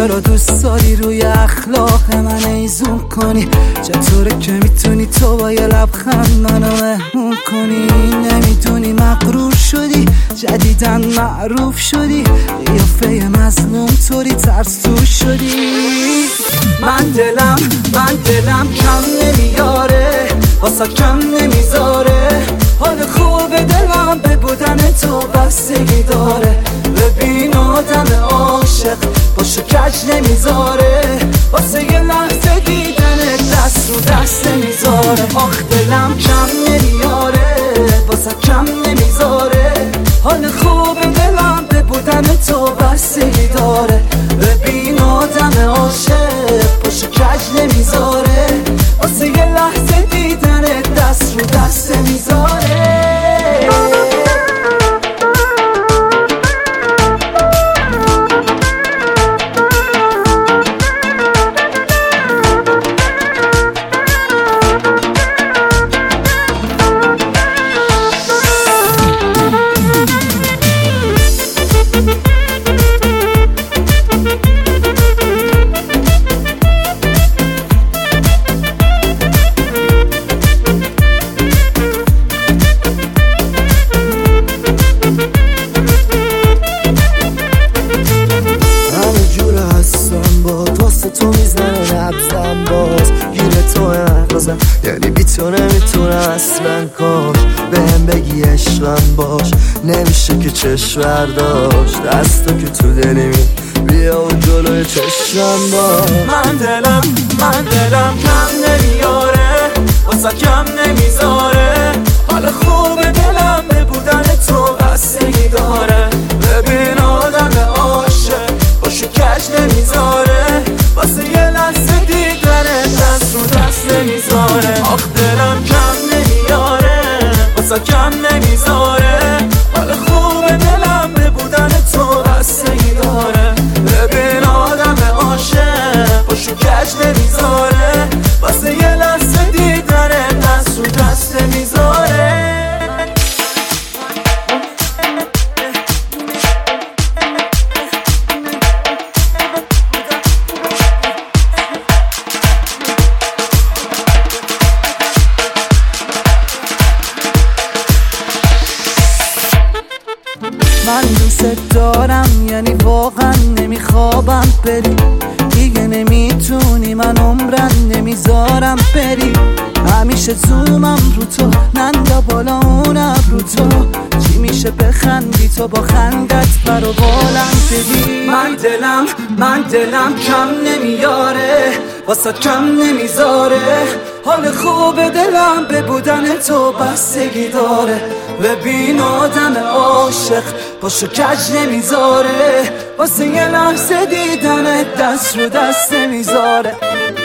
چرا دوست داری روی اخلاق من ایزون کنی؟ چطوره که میتونی تو با یه لبخند منو مهمون کنی؟ نمیدونی مغرور شدی، جدیدن معروف شدی، قیافه مظلوم طوری ترسو شدی. من دلم کم نمیاره، واسه کم نمیذاره، حال خوب دلم به بودن تو بستگی داره. ببین آدم عاشق باشو کج نمیذاره، واسه یه لحظه دیدن دست رو دست نمیذاره. آخ دلم کم نمیاره، واسه کم نمیذاره، حال خوب دلم به بودن تو بستگی داره. ببین آدم عاشق باشو کج نمیذاره، واسه یه لحظه دیدن دست رو دست نمیذاره. تو میزنه نبزم باز گیره تو اخلازم، یعنی بی تو نمیتونه اصلا. کاش بهم بگی عشقم باش، نمیشه که چشم برداشت. دستا که تو دلی می بیا و جلوی چشمم باش. من دلم کم نمیاره، واسه کم نمیذاره، حال خوب دلم به بودن تو بستگی داره. ببین آدم عاشق باشو کج نمیذاره، واسه یه لحظه دیدنه دست رو دست نمیذاره. آخ دلم کم نمیاره، واسه کم نمیذاره، حال خوب دلم به بودن تو بستگی داره. ببین آدم عاشق باشو کج نمیذاره، واسه یه لحظه دیدنه دست رو دست نمیذاره. من دوست دارم، یعنی واقعا نمیخوابم بری، دیگه نمیتونی من عمرن نمیذارم بری. همیشه زومم رو تو، نندا بالا اون ابرو تو، چی میشه بخندی تو با خندت برو بالم بدی. من دلم کم نمیاره، واسه کم نمیذاره، حال خوب دلم به بودن تو بستگی داره. ببین آدم عاشق باشو کج نمیذاره، واسه یه لحظه دیدن دست رو دست نمیذاره.